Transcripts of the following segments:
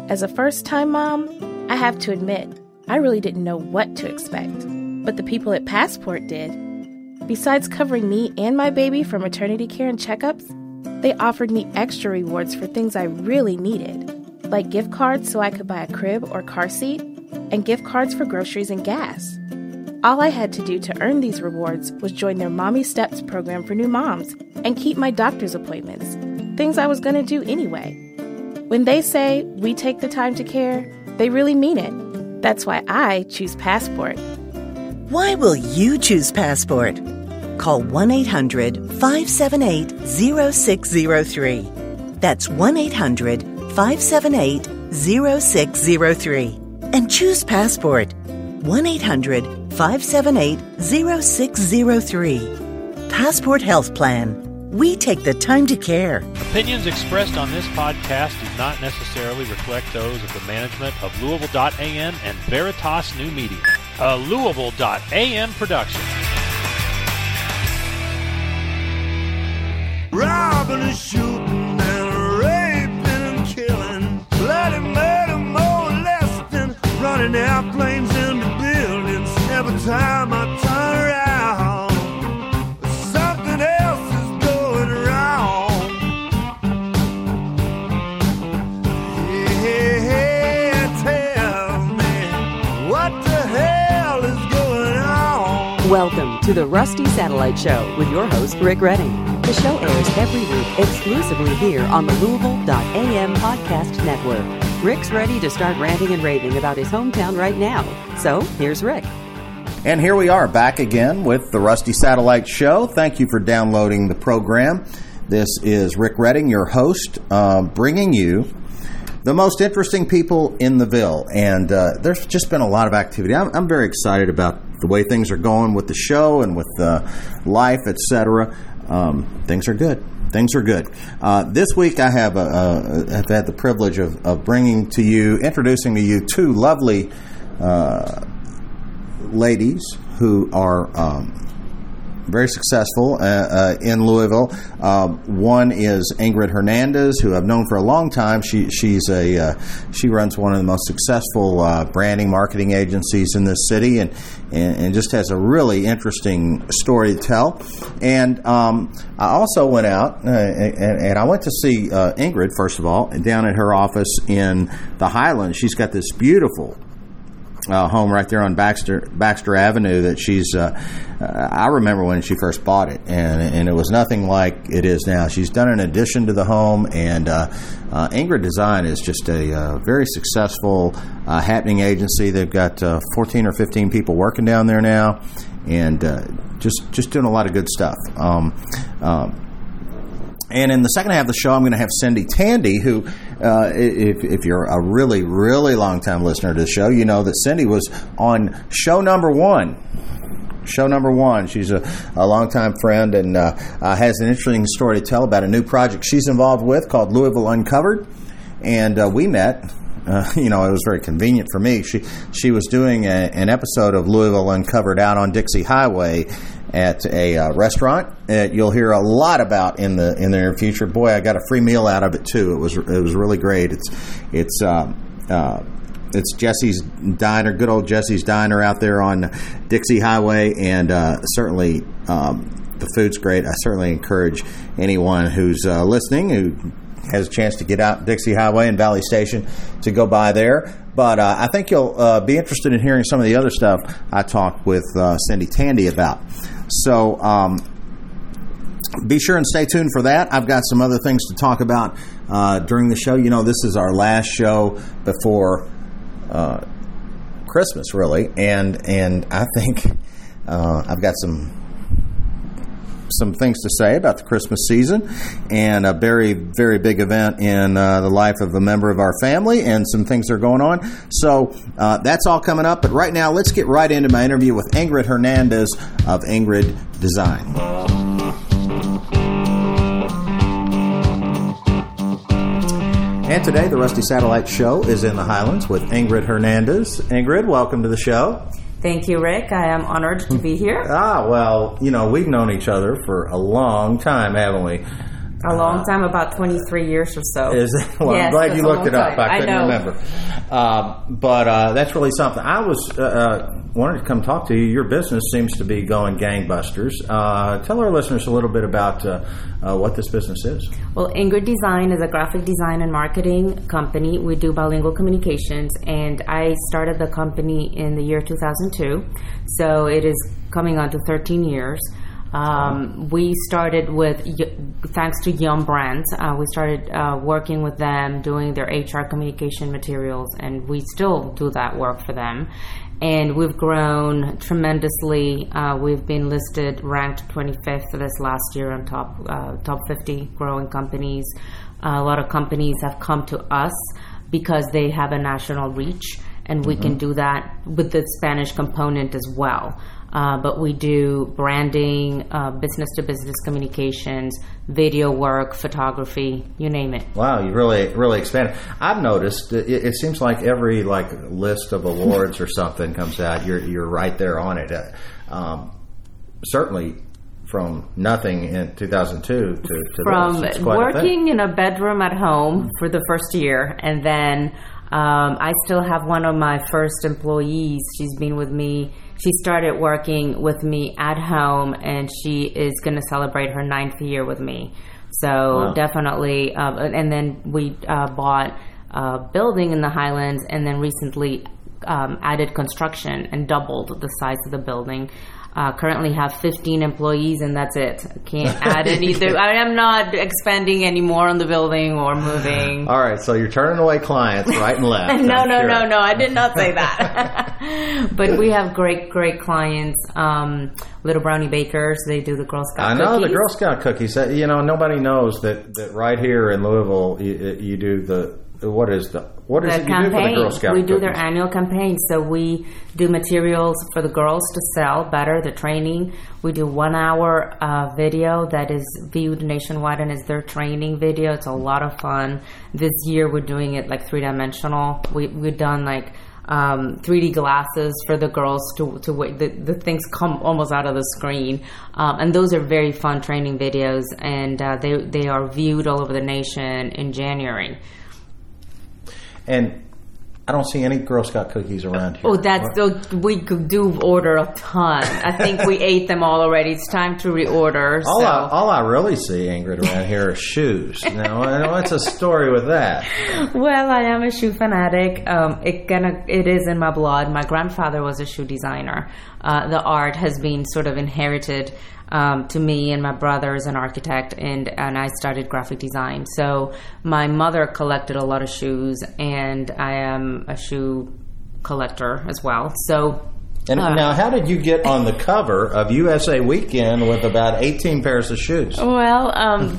As a first-time mom, I have to admit, I really didn't know what to expect. But the people at Passport did. Besides covering me and my baby for maternity care and checkups, they offered me extra rewards for things I really needed, like gift cards so I could buy a crib or car seat, and gift cards for groceries and gas. All I had to do to earn these rewards was join their Mommy Steps program for new moms and keep my doctor's appointments, things I was going to do anyway. When they say we take the time to care, they really mean it. That's why I choose Passport. Why will you choose Passport? Call 1-800-578-0603. That's 1-800-578-0603. And choose Passport. 1-800-578-0603. Passport Health Plan. We take the time to care. Opinions expressed on this podcast do not necessarily reflect those of the management of Louisville.am and Veritas New Media, a Louisville.am production. Robbing and shooting and raping and killing, bloody murder, molesting, running airplanes into buildings. Every time I turn around, something else is going wrong. Yeah, tell me, what the hell is going on? Welcome to the Rusty Satellite Show with your host, Rick Redding. The show airs every week exclusively here on the Louisville.am podcast network. Rick's ready to start ranting and raving about his hometown right now. So, here's Rick. And here we are back again with the Rusty Satellite Show. Thank you for downloading the program. This is Rick Redding, your host, bringing you the most interesting people in the Ville. And there's just been a lot of activity. I'm very excited about the way things are going with the show and with life, etc. Things are good. Things are good. This week I have had the privilege of introducing to you two lovely ladies who are very successful in Louisville. One is Ingrid Hernandez, who I've known for a long time. She runs one of the most successful branding marketing agencies in this city, and just has a really interesting story to tell. And I also went out and I went to see Ingrid, first of all, down at her office in the Highlands. She's got this beautiful home right there on Baxter Avenue that she's I remember when she first bought it, and it was nothing like it is now. She's done an addition to the home, and Ingrid Design is just a very successful happening agency. They've got 14 or 15 people working down there now, and just doing a lot of good stuff. And in the second half of the show, I'm going to have Cindy Tandy, who, if you're a really, really long-time listener to the show, you know that Cindy was on show number one. She's a longtime friend and has an interesting story to tell about a new project she's involved with called Louisville Uncovered. And we met. It was very convenient for me. She was doing an episode of Louisville Uncovered out on Dixie Highway at a restaurant that you'll hear a lot about in the near future. Boy, I got a free meal out of it too. It was really great. It's Jesse's Diner, good old Jesse's Diner out there on Dixie Highway, and certainly the food's great. I certainly encourage anyone who's listening who has a chance to get out Dixie Highway and Valley Station to go by there. But I think you'll be interested in hearing some of the other stuff I talked with Cindy Tandy about. So be sure and stay tuned for that. I've got some other things to talk about during the show. You know, this is our last show before Christmas, really. And I think I've got some things to say about the Christmas season and a very, very big event in the life of a member of our family and some things that are going on. So that's all coming up. But right now, let's get right into my interview with Ingrid Hernandez of Ingrid Design. And today, the Rusty Satellite Show is in the Highlands with Ingrid Hernandez. Ingrid, welcome to the show. Thank you, Rick. I am honored to be here. Well, we've known each other for a long time, haven't we? A long time, about 23 years or so. Is it? Well, yes, I'm glad you looked it up. time. I couldn't remember. But that's really something. I was wanted to come talk to you. Your business seems to be going gangbusters. Tell our listeners a little bit about what this business is. Well, Ingrid Design is a graphic design and marketing company. We do bilingual communications, and I started the company in the year 2002. So it is coming on to 13 years. We started with, thanks to Yum Brands, we started working with them, doing their HR communication materials, and we still do that work for them. And we've grown tremendously. We've been listed, ranked 25th this last year on top 50 growing companies. A lot of companies have come to us because they have a national reach, and we can do that with the Spanish component as well. But we do branding, business-to-business communications, video work, photography, you name it. Wow, you really expanded. I've noticed it seems like every list of awards or something comes out, you're right there on it. Certainly from nothing in 2002 to from this. It's quite working in a bedroom at home for the first year, and then I still have one of my first employees. She's been with me. She started working with me at home, and she is going to celebrate her 9th year with me. So wow. Definitely. And then we bought a building in the Highlands, and then recently added construction and doubled the size of the building. Currently have 15 employees, and that's it. Can't add anything. I am not expanding anymore on the building or moving. All right, so you're turning away clients right and left. No, I did not say that. But we have great clients. Little Brownie Bakers, they do the Girl Scout cookies. I know the Girl Scout cookies. Nobody knows that right here in Louisville, you do the... What is it you do for the Girl Scout We cookies? do their annual campaign. So we do materials for the girls to sell better, the training. We do 1 hour video that is viewed nationwide and is their training video. It's a lot of fun. This year we're doing it 3-dimensional. We've done 3D glasses for the girls to wait. The things come almost out of the screen. And those are very fun training videos, and they are viewed all over the nation in January. And I don't see any Girl Scout cookies around here. Oh, we do order a ton. I think we ate them all already. It's time to reorder. All I really see, Ingrid, around here are shoes. Now, what's a story with that? Well, I am a shoe fanatic. It is in my blood. My grandfather was a shoe designer. The art has been sort of inherited to me, and my brother is an architect, and I started graphic design. So my mother collected a lot of shoes, and I am a shoe collector as well. So. And now, how did you get on the cover of USA Weekend with about 18 pairs of shoes? Well,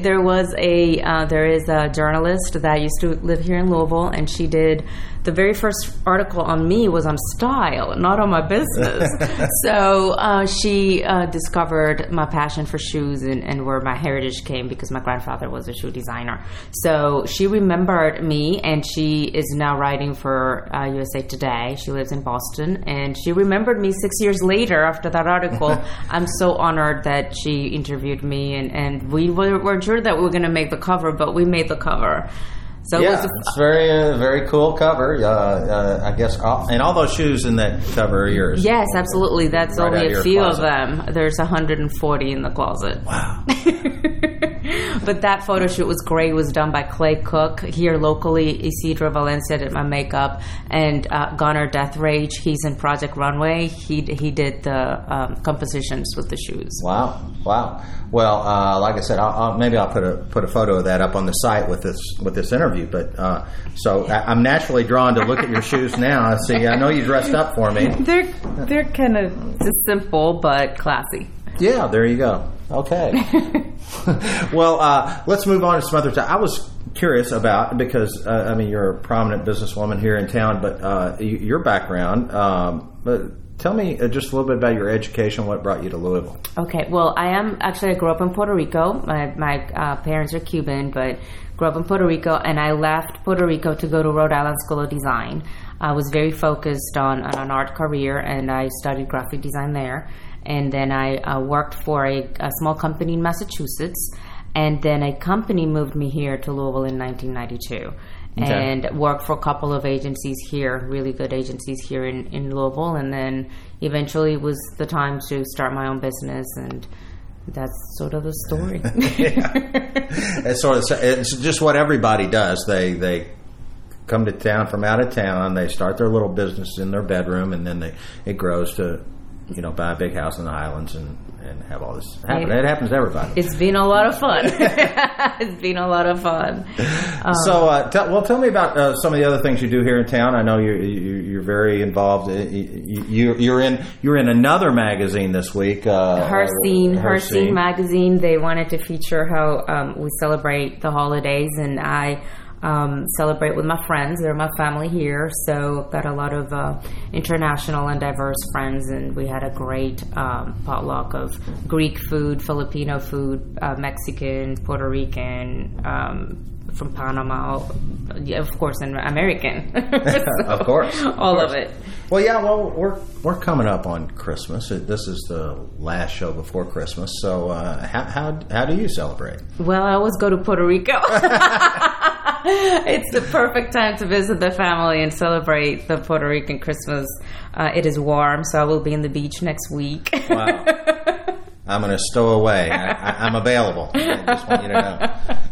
there is a journalist that used to live here in Louisville, and she did the very first article on me was on style, not on my business. So she discovered my passion for shoes and where my heritage came, because my grandfather was a shoe designer. So she remembered me, and she is now writing for USA Today. She lives in Boston, and she remembered me 6 years later after that article. I'm so honored that she interviewed me, and we weren't sure that we were going to make the cover, but we made the cover. So it's very very cool cover. I guess, and all those shoes in that cover are yours. Yes, absolutely. That's right, only a few closet. of them. There's 140 in the closet. Wow. But that photo shoot was great. It was done by Clay Cook here locally. Isidro Valencia did my makeup, and Gunnar Death Rage, he's in Project Runway. He did the compositions with the shoes. Wow. Well, like I said, maybe I'll put a photo of that up on the site with this interview. But so I'm naturally drawn to look at your shoes now. See, I know you dressed up for me. They're kind of simple but classy. Yeah, there you go. Okay. Well, let's move on to some other stuff. I was curious about, because you're a prominent businesswoman here in town, but your background. Tell me just a little bit about your education. What brought you to Louisville? Okay. Well, I grew up in Puerto Rico. My parents are Cuban, but grew up in Puerto Rico, and I left Puerto Rico to go to Rhode Island School of Design. I was very focused on an art career, and I studied graphic design there. And then I worked for a small company in Massachusetts, And then a company moved me here to Louisville in 1992. Okay. And worked for a couple of agencies here, really good agencies here in Louisville. And then eventually it was the time to start my own business, and that's sort of the story. It's just what everybody does. They come to town from out of town. They start their little business in their bedroom, and then it grows to, buy a big house in the Highlands and have all this happen. It happens to everybody. It's been a lot of fun. It's been a lot of fun. Tell me about some of the other things you do here in town. I know you're very involved. You're in another magazine this week. Her Scene magazine. They wanted to feature how we celebrate the holidays, and I celebrate with my friends. They're my family here, so I've got a lot of international and diverse friends, and we had a great potluck of Greek food, Filipino food, Mexican, Puerto Rican, from Panama, of course, and American. Of course. All of it. Well, yeah, we're coming up on Christmas. This is the last show before Christmas, so how do you celebrate? Well, I always go to Puerto Rico. It's the perfect time to visit the family and celebrate the Puerto Rican Christmas. It is warm, so I will be in the beach next week. Wow. I'm going to stow away. I'm available. I just want you to know.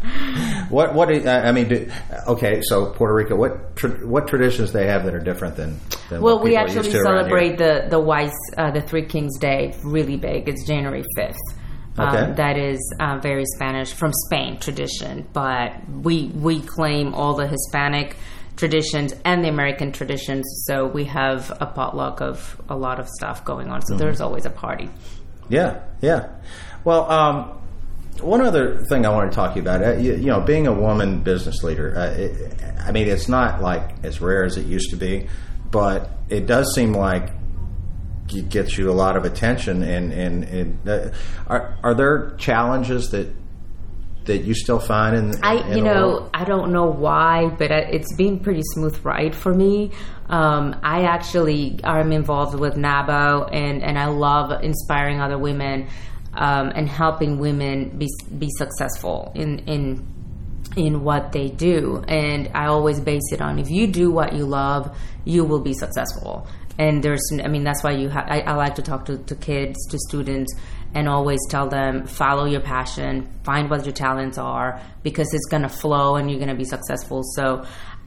Okay, so Puerto Rico, what traditions they have that are different than well, what we people actually used to around celebrate here? the Three Kings Day really big. It's January 5th. Okay. That is very Spanish, from Spain tradition, but we claim all the Hispanic traditions and the American traditions, so we have a potluck of a lot of stuff going on, so there's always a party. Yeah. Well, one other thing I want to talk to you about, being a woman business leader, it's not like as rare as it used to be, but it does seem like it gets you a lot of attention. And are there challenges that you still find I don't know why, but it's been pretty smooth ride for me. I actually am involved with NABO, and I love inspiring other women and helping women be successful in what they do. And I always base it on, if you do what you love, you will be successful. And that's why I like to talk to kids, to students, and always tell them, follow your passion, find what your talents are, because it's going to flow and you're going to be successful. So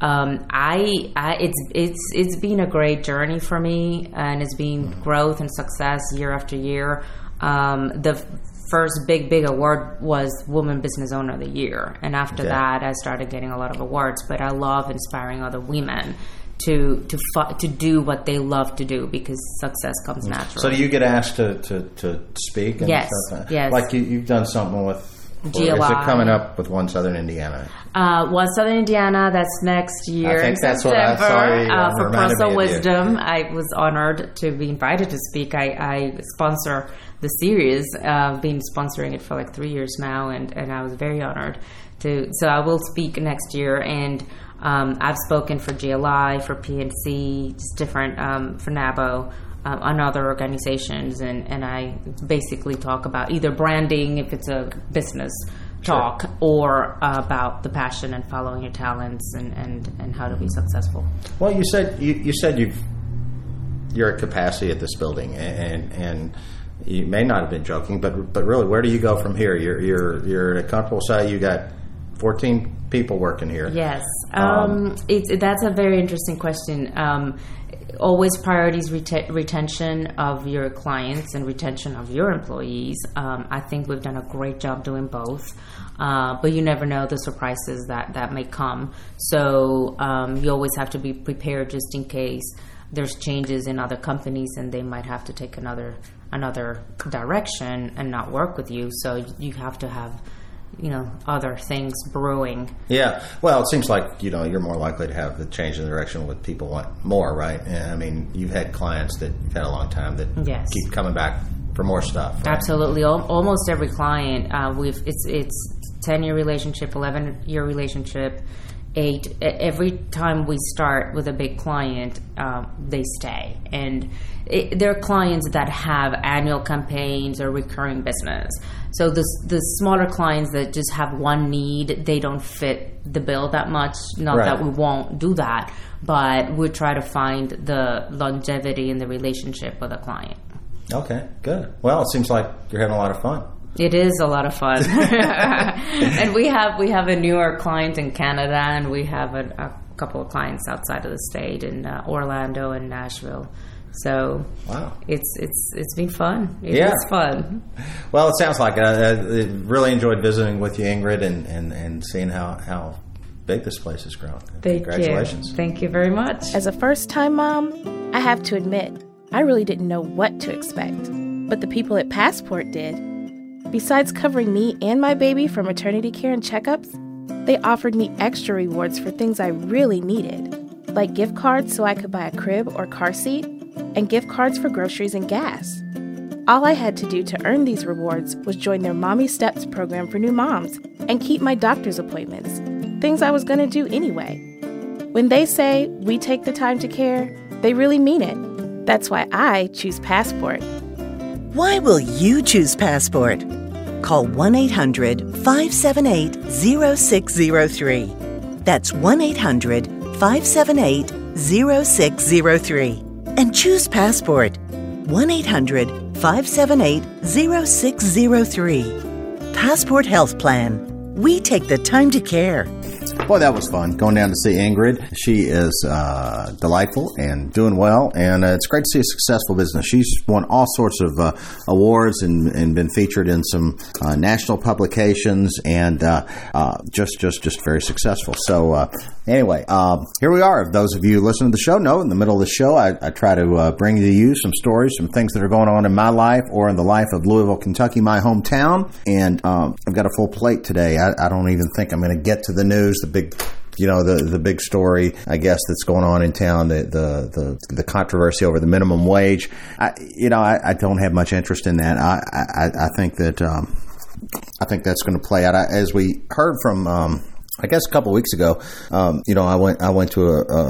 it's been a great journey for me, and it's been growth and success year after year. The first big award was Woman Business Owner of the Year, and after that I started getting a lot of awards. But I love inspiring other women to do what they love to do, because success comes naturally. So do you get asked to speak? And yes, stuff? Yes. Like you've done something with GLI. Is it coming up with One Southern Indiana? One Southern Indiana, that's next year. I think that's September, what I saw. For Personal Wisdom. I was honored to be invited to speak. I sponsor the series. I've been sponsoring it for like 3 years now, and I was very honored to. So I will speak next year, and I've spoken for GLI, for PNC, just different, for NABO, on other organizations, and I basically talk about either branding, if it's a business talk, or about the passion and following your talents and how to be successful. Well, you said you're at capacity at this building, and you may not have been joking, but really, where do you go from here? You're at a comfortable size. You got 14 people working here. Yes, that's a very interesting question. Always priorities retention of your clients and retention of your employees. I think we've done a great job doing both, but you never know the surprises that may come. So you always have to be prepared just in case there's changes in other companies and they might have to take another direction and not work with you. So you have to have other things brewing. Yeah. Well, it seems like, you're more likely to have the change in direction with people want more, right? And, I mean, you've had clients that you've had a long time that keep coming back for more stuff. Right? Absolutely. Almost every client, it's 10-year relationship, 11-year relationship, every time we start with a big client, they stay. And they're clients that have annual campaigns or recurring business. So the smaller clients that just have one need, they don't fit the bill that much. Not that we won't do that, but we try to find the longevity in the relationship with a client. Okay, good. Well, it seems like you're having a lot of fun. It is a lot of fun. And we have a newer client in Canada, and we have a couple of clients outside of the state in Orlando and Nashville. So wow, it's been fun. It is fun. Well, it sounds like I really enjoyed visiting with you, Ingrid, and seeing how big this place has grown. Congratulations. Thank you very much. As a first-time mom, I have to admit, I really didn't know what to expect. But the people at Passport did. Besides covering me and my baby for maternity care and checkups, they offered me extra rewards for things I really needed, like gift cards so I could buy a crib or car seat, and gift cards for groceries and gas. All I had to do to earn these rewards was join their Mommy Steps program for new moms and keep my doctor's appointments, things I was going to do anyway. When they say we take the time to care, they really mean it. That's why I choose Passport. Why will you choose Passport? Call 1-800-578-0603. That's 1-800-578-0603. And choose Passport. 1-800-578-0603. Passport Health Plan. We take the time to care. Boy, that was fun, going down to see Ingrid. She is delightful and doing well, and it's great to see a successful business. She's won all sorts of awards and been featured in some national publications, and just very successful. So anyway, here we are. Those of you listening to the show know in the middle of the show, I try to bring to you some stories, some things that are going on in my life or in the life of Louisville, Kentucky, my hometown, and I've got a full plate today. I don't even think I'm going to get to the news, the big story, I guess, that's going on in town, the controversy over the minimum wage. I don't have much interest in that. I think that I think that's going to play out. As we heard from, I guess a couple of weeks ago, I went to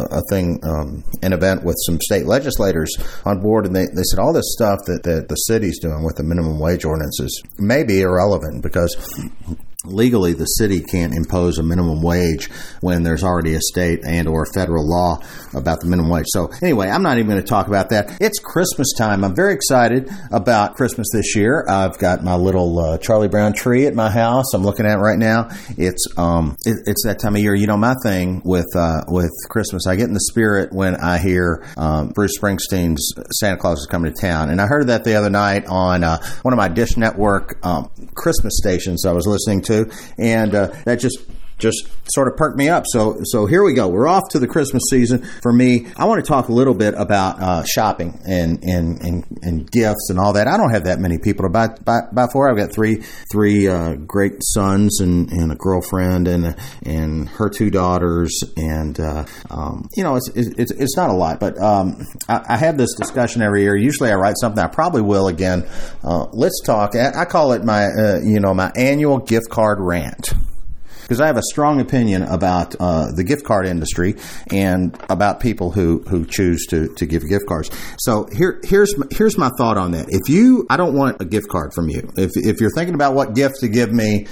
an event with some state legislators on board, and they said all this stuff that the city's doing with the minimum wage ordinances may be irrelevant because legally the city can't impose a minimum wage when there's already a state and or federal law about the minimum wage. So anyway, I'm not even going to talk about that. It's Christmas time. I'm very excited about Christmas this year. I've got my little Charlie Brown tree at my house I'm looking at right now. It's that time of year. My thing with Christmas, I get in the spirit when I hear Bruce Springsteen's Santa Claus is Coming to Town. And I heard that the other night on one of my Dish Network Christmas stations I was listening to. And that just sort of perked me up. So here we go. We're off to the Christmas season. For me, I want to talk a little bit about shopping and gifts and all that. I don't have that many people to buy for. I've got three great sons and a girlfriend and her two daughters, and it's not a lot. But I have this discussion every year. Usually I write something. I probably will again. Let's talk. I call it my my annual gift card rant, because I have a strong opinion about the gift card industry and about people who choose to give gift cards. So here's my thought on that. I don't want a gift card from you. If you're thinking about what gift to give me,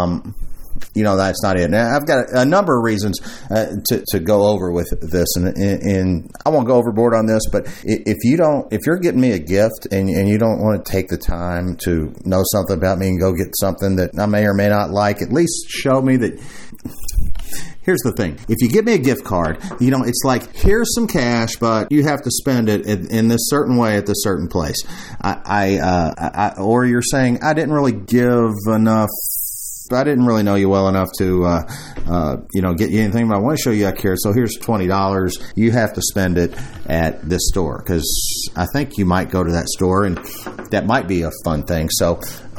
that's not it. Now, I've got a number of reasons to go over with this, and I won't go overboard on this. But if you're getting me a gift and you don't want to take the time to know something about me and go get something that I may or may not like, at least show me that. Here's the thing. If you give me a gift card, it's like, here's some cash, but you have to spend it in this certain way at this certain place. Or you're saying, I didn't really give enough. I didn't really know you well enough to, get you anything, but I want to show you I care. So here's $20. You have to spend it at this store, because I think you might go to that store, and that might be a fun thing. So,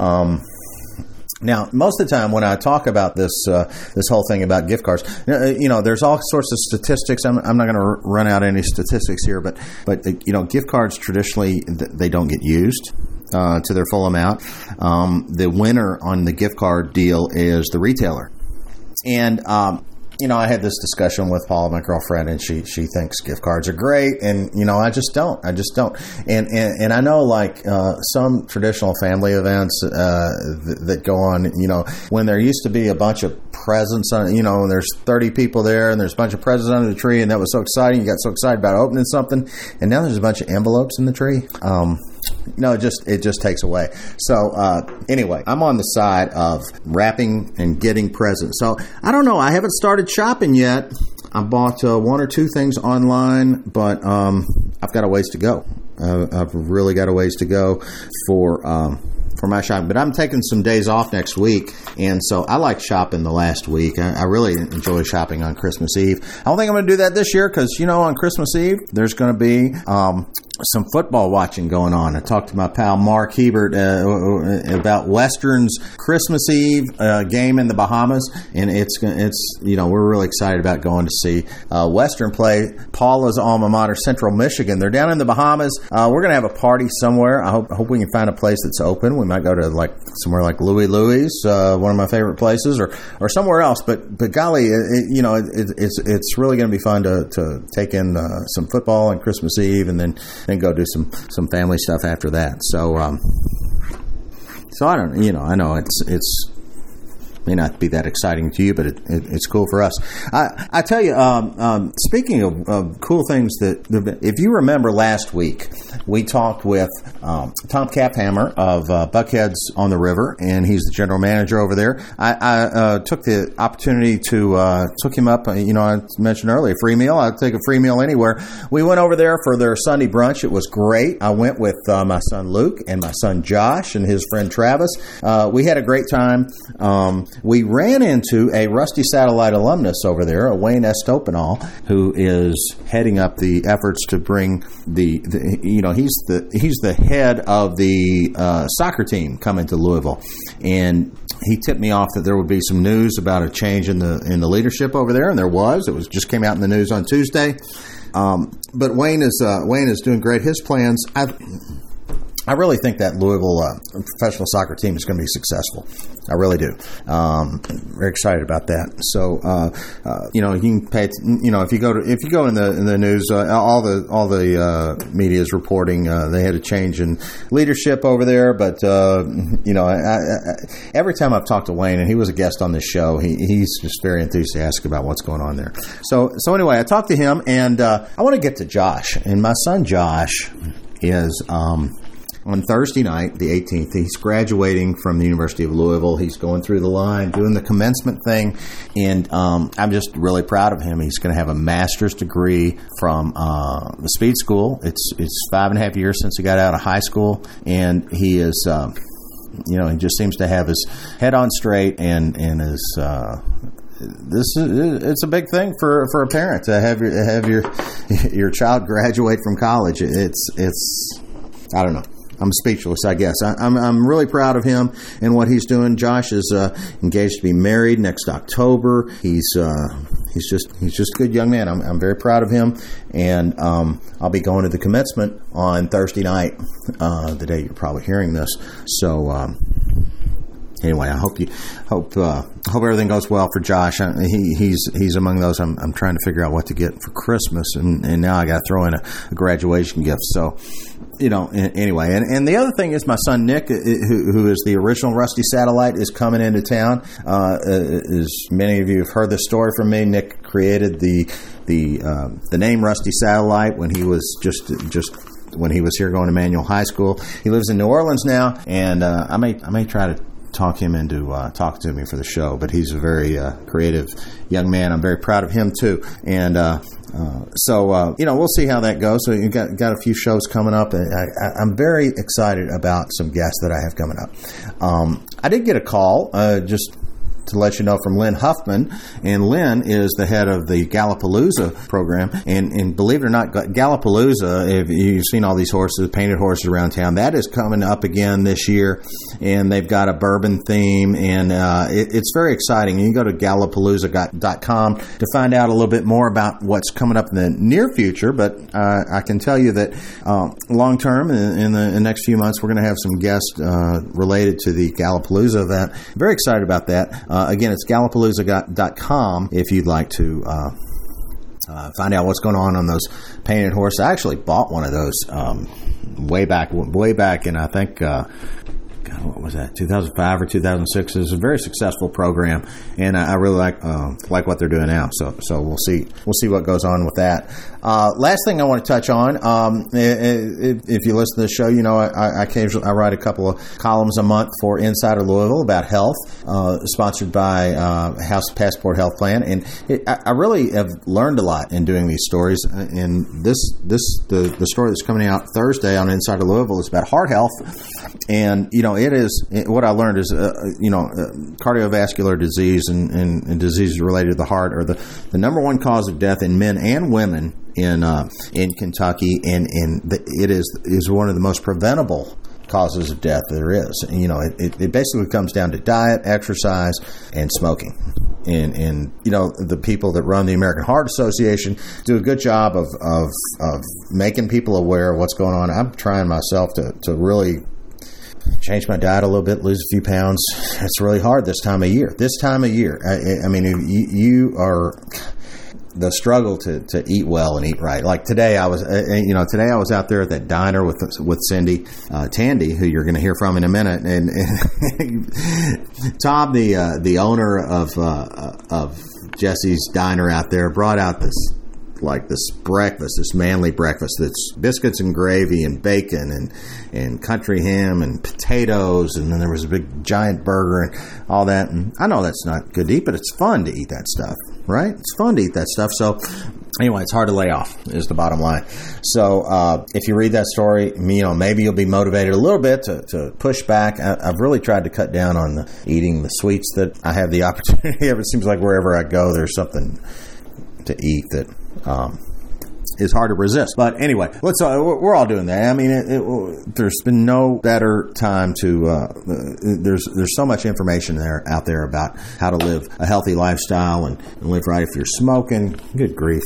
now, most of the time when I talk about this whole thing about gift cards, there's all sorts of statistics. I'm not going to run out any statistics here, but gift cards traditionally they don't get used to their full amount. The winner on the gift card deal is the retailer, and I had this discussion with Paula, my girlfriend, and she thinks gift cards are great, and I just don't. And I know, like, some traditional family events that go on, when there used to be a bunch of presents on, and there's 30 people there, and there's a bunch of presents under the tree, and that was so exciting. You got so excited about opening something, and now there's a bunch of envelopes in the tree. It just takes away. So anyway, I'm on the side of wrapping and getting presents. So I don't know. I haven't started shopping yet. I bought one or two things online, but I've got a ways to go. I've really got a ways to go for my shopping. But I'm taking some days off next week, and so I like shopping the last week. I really enjoy shopping on Christmas Eve. I don't think I'm going to do that this year because, on Christmas Eve, there's going to be some football watching going on. I talked to my pal Mark Hebert about Western's Christmas Eve game in the Bahamas, and it's we're really excited about going to see Western play Paula's alma mater, Central Michigan. They're down in the Bahamas. We're going to have a party somewhere. I hope we can find a place that's open. We might go to somewhere like Louie Louie's, one of my favorite places, or somewhere else. But golly, it's really going to be fun to take in some football on Christmas Eve, and then go do some family stuff after that. So I don't, I know it's may not be that exciting to you, but it's cool for us. I tell you, speaking of cool things if you remember last week, we talked with Tom Caphammer of Buckheads on the River, and he's the general manager over there. I took the opportunity to took him up. I mentioned earlier, free meal. I'd take a free meal anywhere. We went over there for their Sunday brunch. It was great. I went with my son Luke and my son Josh and his friend Travis. We had a great time. We ran into a Rusty Satellite alumnus over there, a Wayne Estopanol, who is heading up the efforts to bring he's the head of the soccer team coming to Louisville, and he tipped me off that there would be some news about a change in the leadership over there, and there was. It just came out in the news on Tuesday. But Wayne is doing great. His plans. I really think that Louisville professional soccer team is going to be successful. I really do. Very excited about that. So, you can pay. If you go in the news, all the media is reporting they had a change in leadership over there. But every time I've talked to Wayne, and he was a guest on this show, he's just very enthusiastic about what's going on there. So anyway, I talked to him, and I want to get to Josh. And my son Josh is. On Thursday night, the 18th, he's graduating from the University of Louisville. He's going through the line, doing the commencement thing, and I'm just really proud of him. He's going to have a master's degree from the Speed School. It's 5.5 years since he got out of high school, and he is, he just seems to have his head on straight and is. It's a big thing for a parent to have your child graduate from college. It's I don't know. I'm speechless, I guess. I'm really proud of him and what he's doing. Josh is engaged to be married next October. He's just a good young man. I'm very proud of him, and I'll be going to the commencement on Thursday night, the day you're probably hearing this. So anyway, I hope everything goes well for Josh. He's among those I'm trying to figure out what to get for Christmas, and now I got to throw in a graduation gift. So. Anyway, and the other thing is my son Nick, who is the original Rusty Satellite, is coming into town. As many of you have heard this story from me, Nick created the name Rusty Satellite when he was just when he was here going to Manual High School. He lives in New Orleans now, and I may try to talk him into talking to me for the show, but he's a very creative young man. I'm very proud of him too, and so we'll see how that goes. So you've got a few shows coming up, and I'm very excited about some guests that I have coming up. I did get a call just to let you know from Lynn Huffman, and Lynn is the head of the Gallapalooza program, and believe it or not, Gallapalooza, if you've seen all these horses, painted horses around town, that is coming up again this year, and they've got a bourbon theme, and it's very exciting. You can go to Gallapalooza.com to find out a little bit more about what's coming up in the near future, but I can tell you that long term, in the next few months, we're going to have some guests related to the Gallapalooza event. Very excited about that. Again, it's Gallapalooza.com if you'd like to find out what's going on those painted horses. I actually bought one of those way back, and I think what was that, 2005 or 2006? It was a very successful program, and I really like what they're doing now. So we'll see what goes on with that. Last thing I want to touch on, if you listen to the show, you know I occasionally write a couple of columns a month for Insider Louisville about health, sponsored by House Passport Health Plan, and I really have learned a lot in doing these stories. And the story that's coming out Thursday on Insider Louisville is about heart health, and what I learned is cardiovascular disease and diseases related to the heart are the number one cause of death in men and women in Kentucky, and it is one of the most preventable causes of death there is. It basically comes down to diet, exercise, and smoking. And the people that run the American Heart Association do a good job of making people aware of what's going on. I'm trying myself to really change my diet a little bit, lose a few pounds. It's really hard this time of year. I mean, you are the struggle to eat well and eat right. Like today, I was out there at that diner with Cindy Tandy, who you're going to hear from in a minute, and Tom, the owner of Jesse's Diner out there, brought out this breakfast, this manly breakfast that's biscuits and gravy and bacon and country ham and potatoes, and then there was a big giant burger and all that. And I know that's not good to eat, but it's fun to eat that stuff, right? It's fun to eat that stuff. So anyway, it's hard to lay off is the bottom line. So if you read that story, maybe you'll be motivated a little bit to push back. I've really tried to cut down on eating the sweets that I have the opportunity of. It seems like wherever I go, there's something to eat that is hard to resist. But anyway, we're all doing that. I mean, there's been no better time to. There's so much information out there about how to live a healthy lifestyle and live right. If you're smoking, good grief,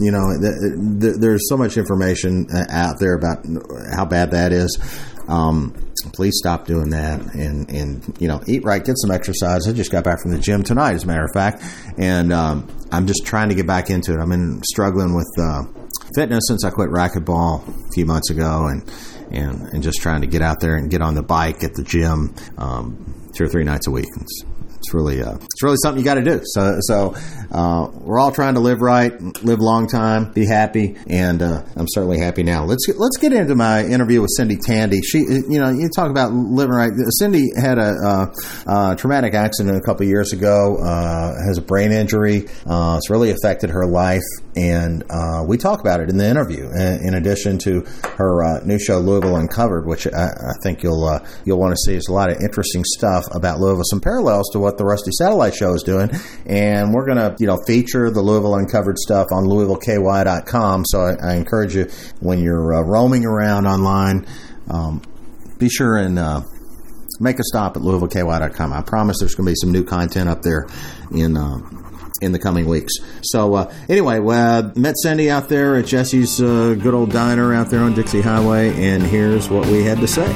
there's so much information out there about how bad that is. Please stop doing that and eat right, get some exercise. I just got back from the gym tonight, as a matter of fact, and I'm just trying to get back into it. I've been struggling with fitness since I quit racquetball a few months ago, and just trying to get out there and get on the bike at the gym 2 or 3 nights a week. It's really something you got to do. So we're all trying to live right, live a long time, be happy, and I'm certainly happy now. Let's get into my interview with Cindy Tandy. She, you talk about living right. Cindy had a traumatic accident a couple of years ago. Has a brain injury. It's really affected her life, and we talk about it in the interview. In addition to her new show, Louisville Uncovered, which I think you'll want to see. There's a lot of interesting stuff about Louisville, some parallels to what the Rusty Satellite Show is doing, and we're going to feature the Louisville Uncovered stuff on LouisvilleKY.com. So I encourage you, when you're roaming around online, be sure and make a stop at LouisvilleKY.com. I promise there's going to be some new content up there in the coming weeks. So anyway, met Cindy out there at Jesse's good old diner out there on Dixie Highway, and here's what we had to say.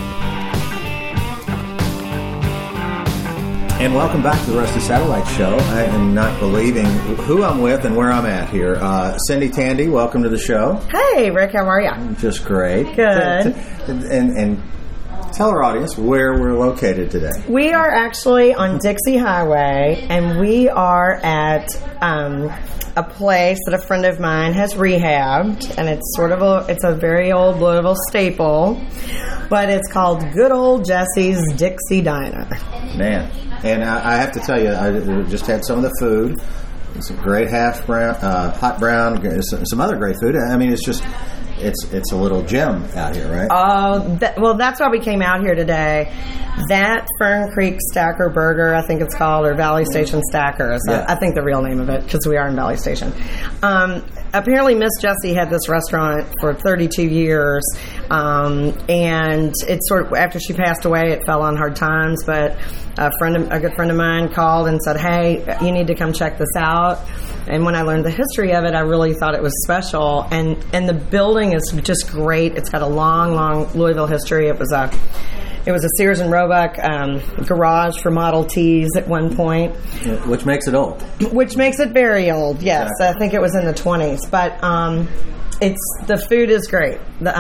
And welcome back to the Rusty Satellite Show. I am not believing who I'm with and where I'm at here. Cindy Tandy, welcome to the show. Hey, Rick, how are you? Just great. Good. And tell our audience where we're located today. We are actually on Dixie Highway, and we are at a place that a friend of mine has rehabbed, and it's it's a very old Louisville staple, but it's called Good Old Jesse's Dixie Diner. Man. And I have to tell you, I just had some of the food. Some great hot brown, some other great food. I mean, it's a little gem out here, right? Well, that's why we came out here today. That Fern Creek Stacker Burger, I think it's called, or Valley Station Stackers. Yeah. I think the real name of it, because we are in Valley Station. Apparently, Miss Jessie had this restaurant for 32 years. And it sort of, after she passed away, it fell on hard times, but a good friend of mine called and said, hey, you need to come check this out. And when I learned the history of it, I really thought it was special. And the building is just great. It's got a long Louisville history. It was a Sears and Roebuck garage for Model Ts at one point. Which makes it old. Which makes it very old, yes. Exactly. I think it was in the 20s. But the food is great.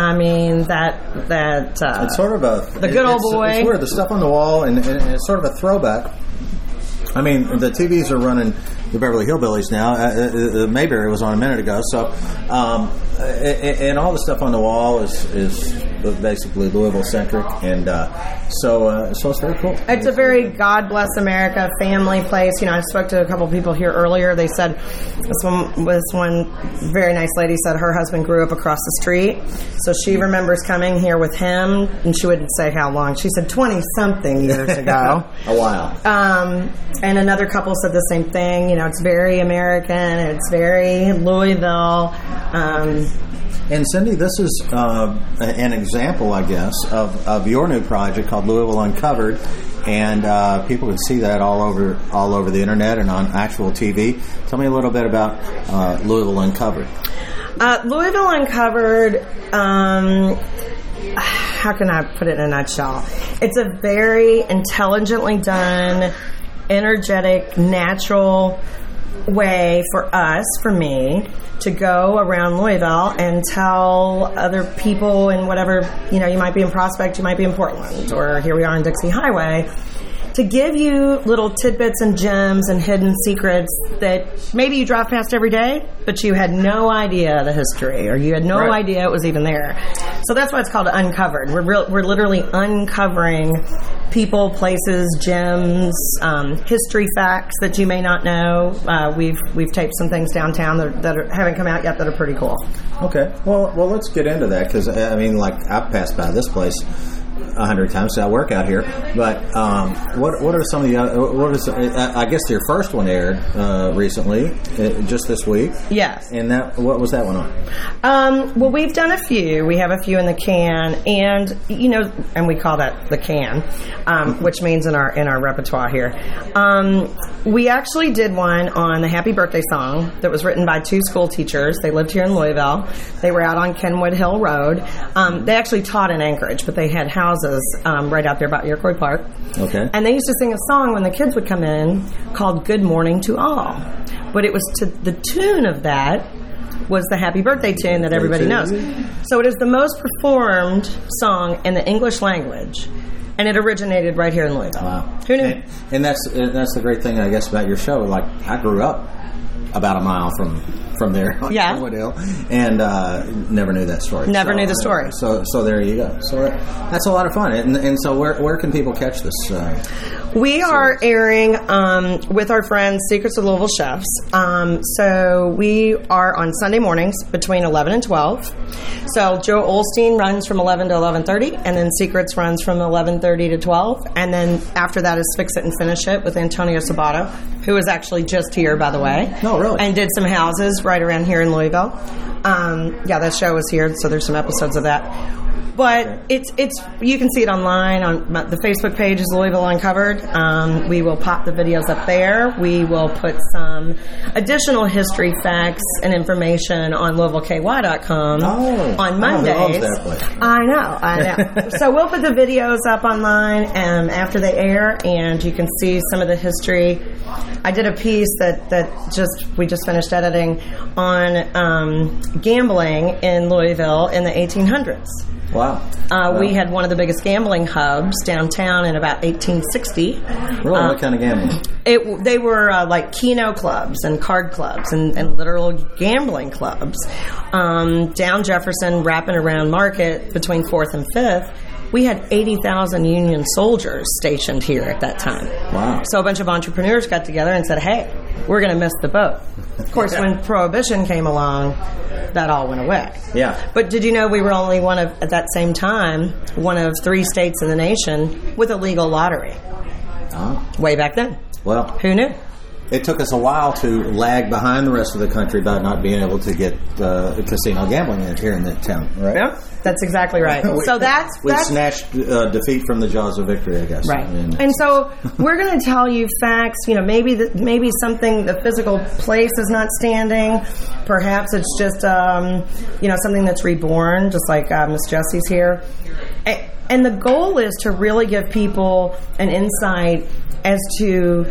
It's sort of the good old boy. It's weird. The stuff on the wall, and it's sort of a throwback. I mean, the TVs are running the Beverly Hillbillies now. The Mayberry was on a minute ago. So, and all the stuff on the wall is basically Louisville-centric. And so it's very cool. It's a very God bless America family place. You know, I spoke to a couple people here earlier. They said this one very nice lady said her husband grew up across the street. So she remembers coming here with him, and she wouldn't say how long. She said 20-something years ago. A while. And another couple said the same thing. You know, it's very American. It's very Louisville. And Cindy, this is an example, I guess, of your new project called Louisville Uncovered, and people can see that all over the internet and on actual TV. Tell me a little bit about Louisville Uncovered. Louisville Uncovered. How can I put it in a nutshell? It's a very intelligently done, energetic, natural way for me, to go around Louisville and tell other people in whatever, you might be in Prospect, you might be in Portland, or here we are in Dixie Highway, to give you little tidbits and gems and hidden secrets that maybe you drive past every day, but you had no idea the history, or you had no idea it was even there. So that's why it's called Uncovered. We're literally uncovering people, places, gems, history facts that you may not know. We've taped some things downtown that haven't come out yet that are pretty cool. Okay. Well, let's get into that, because I've passed by this place 100 times. So I work out here, but what are some of the I guess your first one aired recently, just this week. Yes. And what was that one on? Well, we've done a few. We have a few in the can, and and we call that the can, which means in our repertoire here. We actually did one on the Happy Birthday song that was written by two school teachers. They lived here in Louisville. They were out on Kenwood Hill Road. They actually taught in Anchorage, but they had houses right out there by Iroquois Park. Okay. And they used to sing a song when the kids would come in called Good Morning to All. But it was to the tune of that was the Happy Birthday tune that everybody knows. So it is the most performed song in the English language. And it originated right here in Louisville. Wow. Who knew? And that's the great thing, I guess, about your show. Like, I grew up about a mile from there, yeah, Kenwood Hill, and never knew that story. Never knew the story. So there you go. So that's a lot of fun. And so where can people catch this? We are airing with our friends Secrets of Louisville Chefs. So we are on Sunday mornings between 11 and 12. So Joe Olstein runs from 11 to 11:30, and then Secrets runs from 11:30 to 12. And then after that is Fix It and Finish It with Antonio Sabato, who is actually just here, by the way. Oh, really? And did some houses right around here in Louisville. That show was here, so there's some episodes of that. But it's you can see it online on the Facebook page is Louisville Uncovered. We will pop the videos up there. We will put some additional history facts and information on LouisvilleKY.com on Mondays. I know. So we'll put the videos up online after they air, and you can see some of the history. I did a piece that we just finished editing on gambling in Louisville in the 1800s. Wow. We had one of the biggest gambling hubs downtown in about 1860. Really? What kind of gambling? They were like Keno clubs and card clubs and literal gambling clubs. Down Jefferson, wrapping around Market between 4th and 5th, we had 80,000 Union soldiers stationed here at that time. Wow. So a bunch of entrepreneurs got together and said, hey, we're going to miss the boat. Of course, when Prohibition came along, that all went away. Yeah. But did you know we were only at that same time, one of 3 states in the nation with a legal lottery? Oh. Way back then. Well. Who knew? It took us a while to lag behind the rest of the country by not being able to get casino gambling in here in that town, right? Yeah, that's exactly right. So we snatched defeat from the jaws of victory, I guess. Right. And so we're going to tell you facts. Maybe something, the physical place is not standing. Perhaps it's just something that's reborn, just like Miss Jessie's here. And the goal is to really give people an insight as to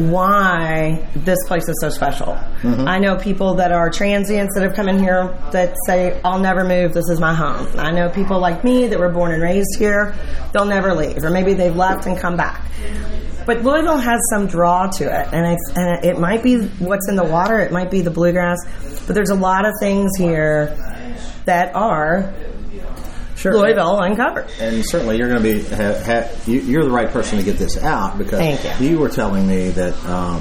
why this place is so special. Mm-hmm. I know people that are transients that have come in here that say, I'll never move, this is my home. I know people like me that were born and raised here, they'll never leave, or maybe they've left and come back. But Louisville has some draw to it, and it might be what's in the water, it might be the bluegrass, but there's a lot of things here that are Louisville Uncovered. And certainly you're going to be you're the right person to get this out, because you were telling me that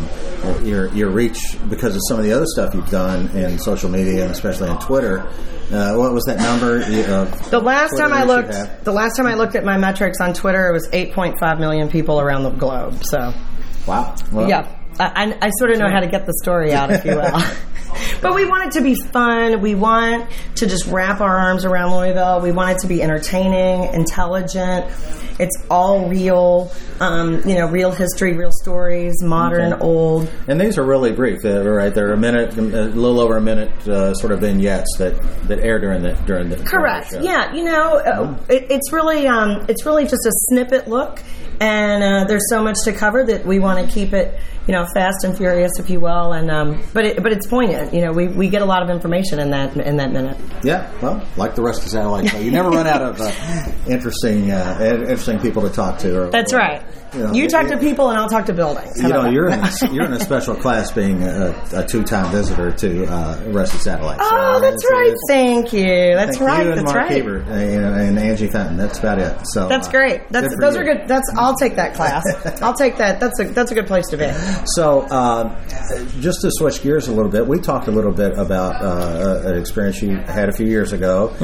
your reach, because of some of the other stuff you've done in social media and especially on Twitter. What was that number? The last time I looked at my metrics on Twitter, it was 8.5 million people around the globe. So, wow. Well, yeah, I sort of know how to get the story out, if you will. But we want it to be fun. We want to just wrap our arms around Louisville. We want it to be entertaining, intelligent. It's all real, real history, real stories, modern, old. And these are really brief, right? They're a little over a minute, sort of vignettes that air during the correct. Show. Yeah, it's really just a snippet look, and there's so much to cover that we want to keep it, fast and furious, if you will. And but it's poignant. We get a lot of information in that minute. Yeah, well, like the rest of the satellite show, you never run out of interesting people to talk to. That's right. You talk to people, and I'll talk to buildings. You're in a special class, being a two-time visitor to Rusty Satellite. Oh, that's right. Thank you. That's right. You and that's Mark right. Hebert and Angie Fenton. That's about it. So that's great. Those are good. I'll take that class. I'll take that. That's a good place to be. So, just to switch gears a little bit, we talked a little bit about an experience you had a few years ago,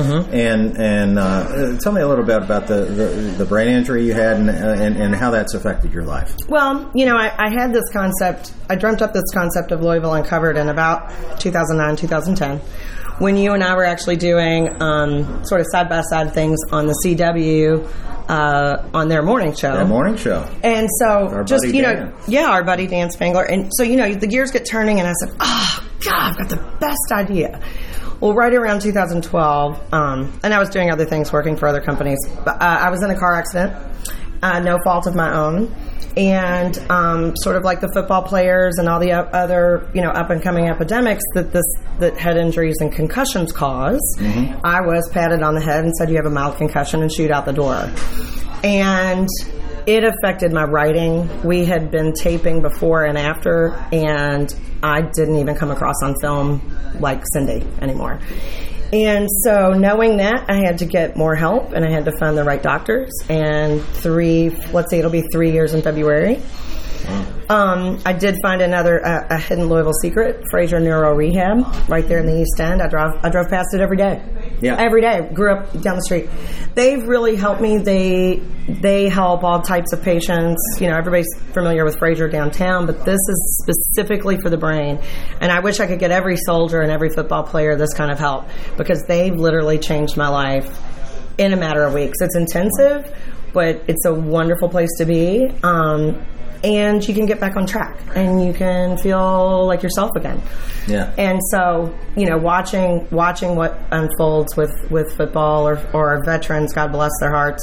and tell me a little bit about the brain injury you had and how that's affected your life. Well, I had this concept. I dreamt up this concept of Louisville Uncovered in about 2009, 2010, when you and I were actually doing sort of side-by-side things on the CW on their morning show. Their morning show. And so, our just, buddy our buddy Dan Spangler. And so, the gears get turning, and I said, oh, God, I've got the best idea. Well, right around 2012, and I was doing other things, working for other companies, but I was in a car accident, no fault of my own. And sort of like the football players and all the other, up-and-coming epidemics that head injuries and concussions cause, I was patted on the head and said, you have a mild concussion, and shoot out the door. And it affected my writing. We had been taping before and after, and I didn't even come across on film like Cindy anymore. And so knowing that, I had to get more help, and I had to find the right doctors. And it'll be 3 years in February. I did find a hidden Louisville secret, Fraser Neuro Rehab, right there in the East End. I drove past it every day. Yeah. Every day. Grew up down the street. They've really helped me. They help all types of patients. Everybody's familiar with Fraser downtown, but this is specifically for the brain. And I wish I could get every soldier and every football player this kind of help, because they've literally changed my life in a matter of weeks. It's intensive, but it's a wonderful place to be. And you can get back on track, and you can feel like yourself again. Yeah. And so, watching what unfolds with football or our veterans, God bless their hearts,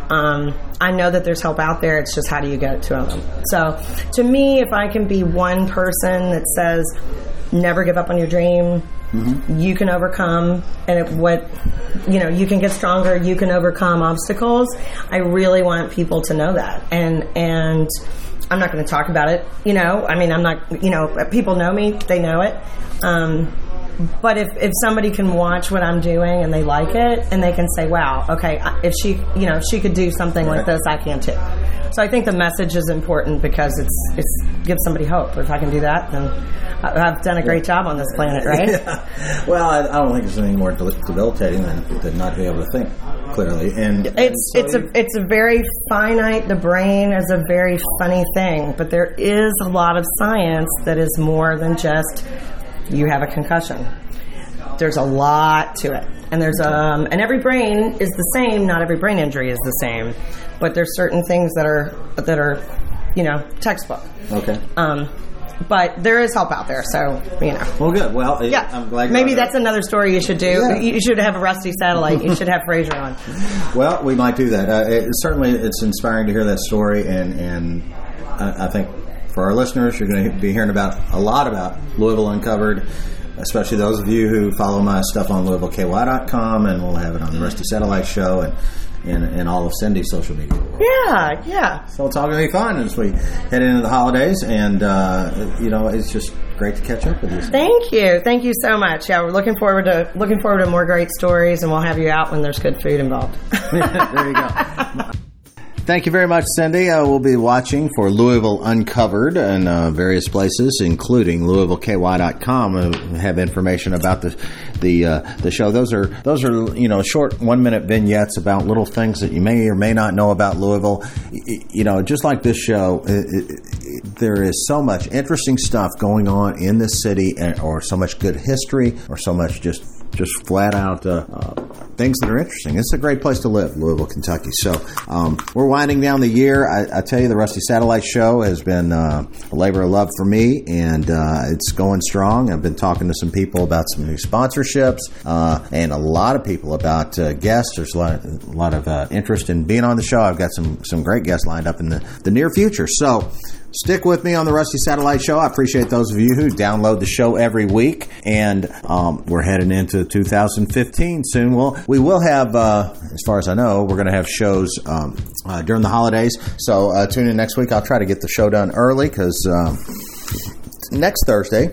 I know that there's help out there. It's just, how do you get it to them? So, to me, if I can be one person that says, never give up on your dream, you can overcome, and you can get stronger, you can overcome obstacles. I really want people to know that. And I'm not going to talk about it, I'm not, people know me, they know it. But if somebody can watch what I'm doing and they like it, and they can say, wow, okay, if she could do something like this, I can too. So I think the message is important, because it's gives somebody hope. If I can do that, then I've done a great job on this planet, right? Yeah. Well, I don't think there's anything more debilitating than not being able to think. clearly, and it's a very finite. The brain is a very funny thing, but there is a lot of science that is more than just you have a concussion. There's a lot to it, and and every brain is the same. Not every brain injury is the same, but there's certain things that are textbook. Okay. But there is help out there, so Well, good. Well, yeah. I'm glad. Maybe that's another story you should do. Yeah. You should have a Rusty Satellite. You should have Fraser on. Well, we might do that. Certainly, it's inspiring to hear that story, and I think for our listeners, you're going to be hearing a lot about Louisville Uncovered, especially those of you who follow my stuff on LouisvilleKY.com, and we'll have it on the Rusty Satellite Show and all of Cindy's social media. Yeah. So it's all going to be fun as we head into the holidays, and it's just great to catch up with you. Thank you so much. Yeah, we're looking forward to more great stories, and we'll have you out when there's good food involved. There you go. Thank you very much, Cindy. We'll be watching for Louisville Uncovered in various places, including LouisvilleKY.com. Have information about the show. Those are short 1-minute vignettes about little things that you may or may not know about Louisville. Just like this show, there is so much interesting stuff going on in this city, or so much good history, or so much just flat out things that are interesting. It's a great place to live, Louisville, Kentucky. So we're winding down the year. I tell you, the Rusty Satellite Show has been a labor of love for me, and it's going strong. I've been talking to some people about some new sponsorships, and a lot of people about guests. There's a lot of interest in being on the show. I've got some great guests lined up in the near future. So stick with me on the Rusty Satellite Show. I appreciate those of you who download the show every week, and we're heading into 2015 soon. We will have, as far as I know, we're going to have shows during the holidays. So tune in next week. I'll try to get the show done early, because next Thursday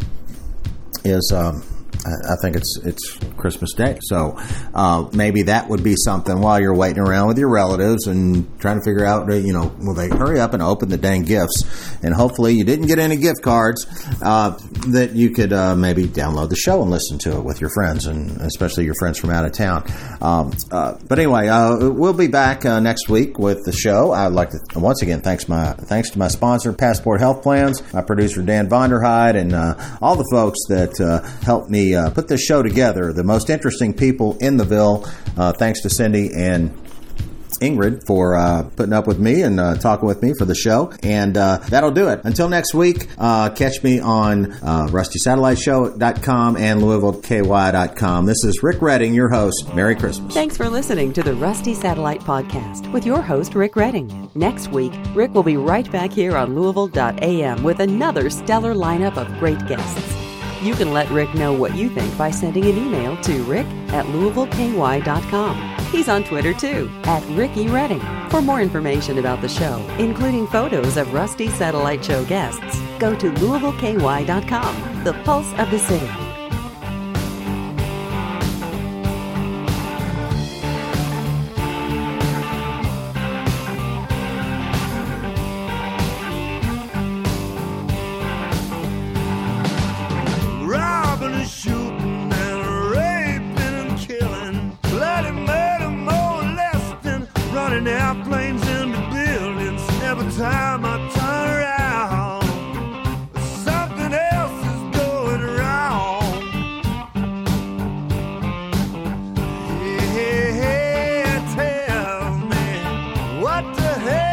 is I think it's Christmas Day. So maybe that would be something while you're waiting around with your relatives and trying to figure out, will they hurry up and open the dang gifts? And hopefully you didn't get any gift cards, that you could maybe download the show and listen to it with your friends, and especially your friends from out of town. But anyway, we'll be back next week with the show. I'd like to, once again, thanks to my sponsor, Passport Health Plans, my producer, Dan Vonderheide, and all the folks that helped me put this show together. The most interesting people in the Ville. Thanks to Cindy and Ingrid for putting up with me and talking with me for the show. And that'll do it. Until next week, catch me on RustySatelliteShow.com and LouisvilleKY.com. This is Rick Redding, your host. Merry Christmas. Thanks for listening to the Rusty Satellite Podcast with your host, Rick Redding. Next week, Rick will be right back here on Louisville.am with another stellar lineup of great guests. You can let Rick know what you think by sending an email to rick@LouisvilleKY.com. He's on Twitter, too, @Ricky Redding. For more information about the show, including photos of Rusty Satellite Show guests, go to LouisvilleKY.com, the pulse of the city. Airplanes into buildings every time I turn around. Something else is going wrong. Hey, tell me what the hell